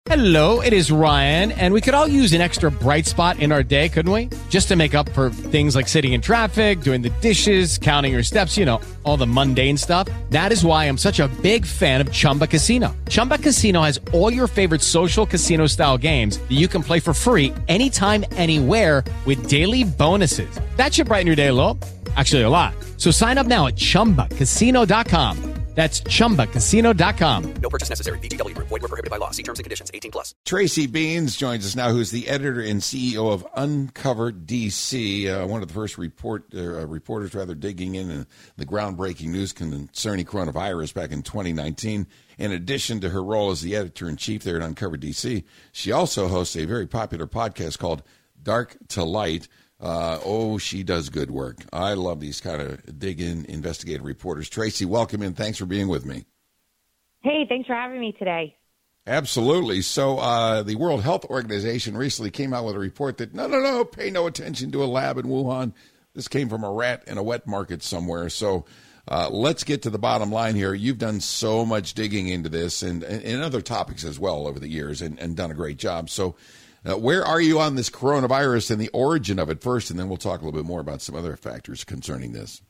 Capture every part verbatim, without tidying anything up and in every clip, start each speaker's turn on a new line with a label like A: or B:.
A: Hello, it is Ryan, and we could all use an extra bright spot in our day, couldn't we? Just to make up for things like sitting in traffic, doing the dishes, counting your steps, you know, all the mundane stuff. That is why I'm such a big fan of Chumba Casino. Chumba Casino has all your favorite social casino-style games that you can play for free anytime, anywhere with daily bonuses. That should brighten your day a little. Actually, a lot. So sign up now at chumba casino dot com. That's chumba casino dot com.
B: No purchase necessary. V G W Group. Void where prohibited by law. See terms and conditions. eighteen plus.
C: Tracy Beans joins us now, who's the editor and C E O of Uncover D C, uh, one of the first report uh, reporters, rather, digging in uh, the groundbreaking news concerning coronavirus back in twenty nineteen. In addition to her role as the editor-in-chief there at Uncover D C, she also hosts a very popular podcast called Dark to Light. Uh, oh, she does good work. I love these kind of dig-in investigative reporters. Tracy, welcome in. Thanks for being with me.
D: Hey, thanks for having me today.
C: Absolutely. So uh, the World Health Organization recently came out with a report that, no, no, no, pay no attention to a lab in Wuhan. This came from a rat in a wet market somewhere. So uh, let's get to the bottom line here. You've done so much digging into this and, and, and other topics as well over the years and, and done a great job. So Uh, where are you on this coronavirus and the origin of it first, and then we'll talk a little bit more about some other factors concerning this.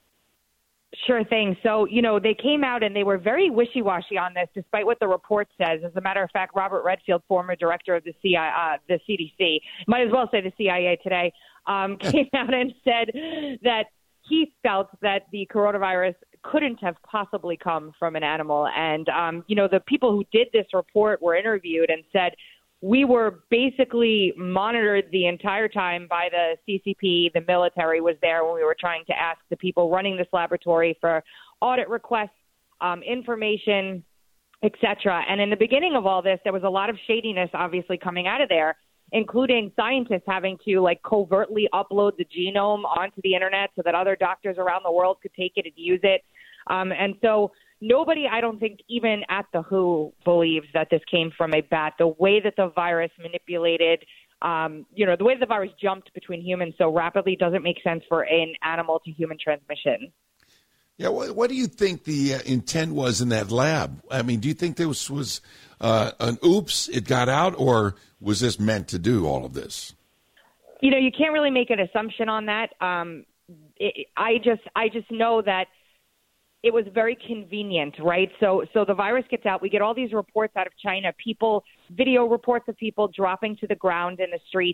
D: Sure thing. So, you know, they came out and they were very wishy-washy on this, despite what the report says. As a matter of fact, Robert Redfield, former director of the C I A, uh, the C D C, might as well say the C I A today, um, came out and said that he felt that the coronavirus couldn't have possibly come from an animal. And, um, you know, the people who did this report were interviewed and said, we were basically monitored the entire time by the C C P. The military was there when we were trying to ask the people running this laboratory for audit requests, um, information, et cetera. And in the beginning of all this, there was a lot of shadiness, obviously, coming out of there, including scientists having to, like, covertly upload the genome onto the internet so that other doctors around the world could take it and use it. Um, and so nobody, I don't think, even at the W H O believes that this came from a bat. The way that the virus manipulated, um, you know, the way the virus jumped between humans so rapidly doesn't make sense for an animal to human transmission.
C: Yeah, what, what do you think the uh, intent was in that lab? I mean, do you think this was uh, an oops, it got out, or was this meant to do all of this?
D: You know, you can't really make an assumption on that. Um, it, I just, I just know that it was very convenient, right? So so the virus gets out. We get all these reports out of China, people, video reports of people dropping to the ground in the streets,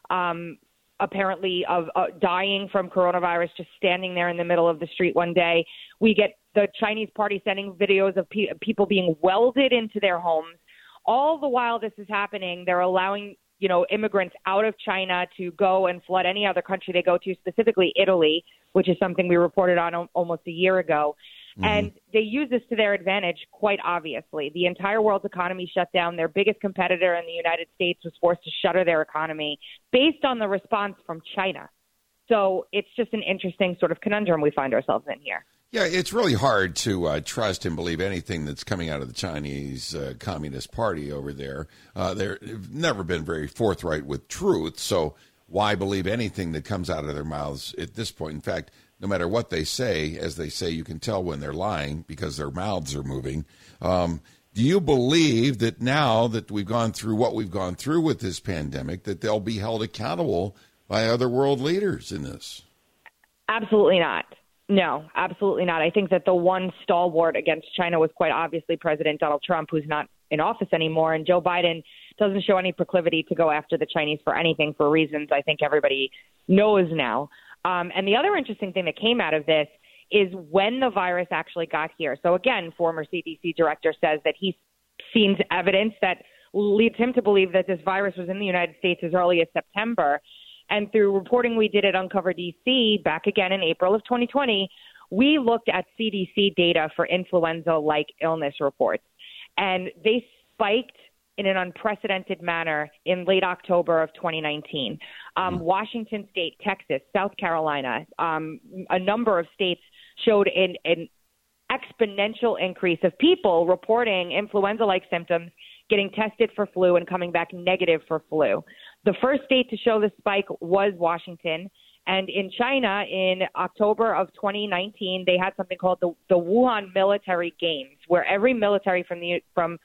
D: um, apparently of uh, dying from coronavirus, just standing there in the middle of the street one day. We get the Chinese party sending videos of pe- people being welded into their homes. All the while this is happening, they're allowing, you know, immigrants out of China to go and flood any other country they go to, specifically Italy, which is something we reported on o- almost a year ago. Mm-hmm. And they use this to their advantage, quite obviously. The entire world's economy shut down. Their biggest competitor in the United States was forced to shutter their economy based on the response from China. So it's just an interesting sort of conundrum we find ourselves in here.
C: Yeah, it's really hard to uh, trust and believe anything that's coming out of the Chinese uh, Communist Party over there. Uh, they've never been very forthright with truth, so why believe anything that comes out of their mouths at this point? In fact, no matter what they say, as they say, you can tell when they're lying because their mouths are moving. Um, do you believe that now that we've gone through what we've gone through with this pandemic, that they'll be held accountable by other world leaders in this?
D: Absolutely not. No, absolutely not. I think that the one stalwart against China was quite obviously President Donald Trump, who's not in office anymore, and Joe Biden doesn't show any proclivity to go after the Chinese for anything, for reasons I think everybody knows now. Um, and the other interesting thing that came out of this is when the virus actually got here. So again, former C D C director says that he's seen evidence that leads him to believe that this virus was in the United States as early as September. And through reporting we did at Uncover D C back again in April of twenty twenty, we looked at C D C data for influenza-like illness reports. And they spiked in an unprecedented manner in late October of twenty nineteen. Um, Washington State, Texas, South Carolina, um, a number of states showed an, an exponential increase of people reporting influenza-like symptoms, getting tested for flu and coming back negative for flu. The first state to show the spike was Washington. And in China, in October of twenty nineteen, they had something called the, the Wuhan Military Games, where every military from the from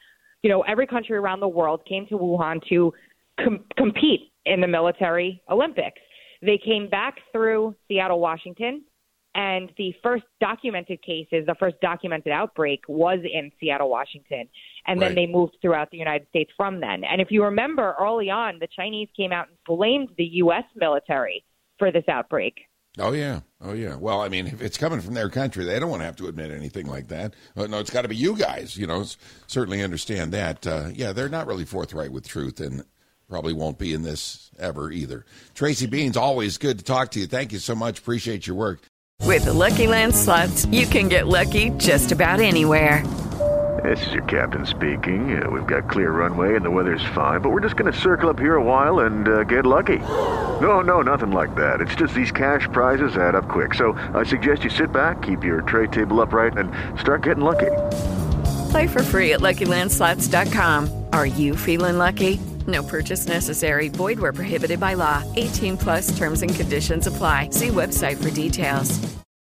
D: you know, every country around the world came to Wuhan to com- compete in the military Olympics. They came back through Seattle, Washington, and the first documented cases, the first documented outbreak was in Seattle, Washington. And then
C: Right.
D: they moved throughout the United States from then. And if you remember early on, the Chinese came out and blamed the U S military for this outbreak.
C: Oh, yeah. Oh, yeah. Well, I mean, if it's coming from their country, they don't want to have to admit anything like that. Uh, no, it's got to be you guys, you know, s- certainly understand that. Uh, yeah, they're not really forthright with truth and probably won't be in this ever either. Tracy Beans, always good to talk to you. Thank you so much. Appreciate your work.
E: With the Lucky Land Slots, you can get lucky just about anywhere.
F: This is your captain speaking. Uh, we've got clear runway and the weather's fine, but we're just going to circle up here a while and uh, get lucky. No, no, nothing like that. It's just these cash prizes add up quick. So I suggest you sit back, keep your tray table upright, and start getting lucky.
E: Play for free at Lucky Land Slots dot com. Are you feeling lucky? No purchase necessary. Void where prohibited by law. eighteen plus terms and conditions apply. See website for details.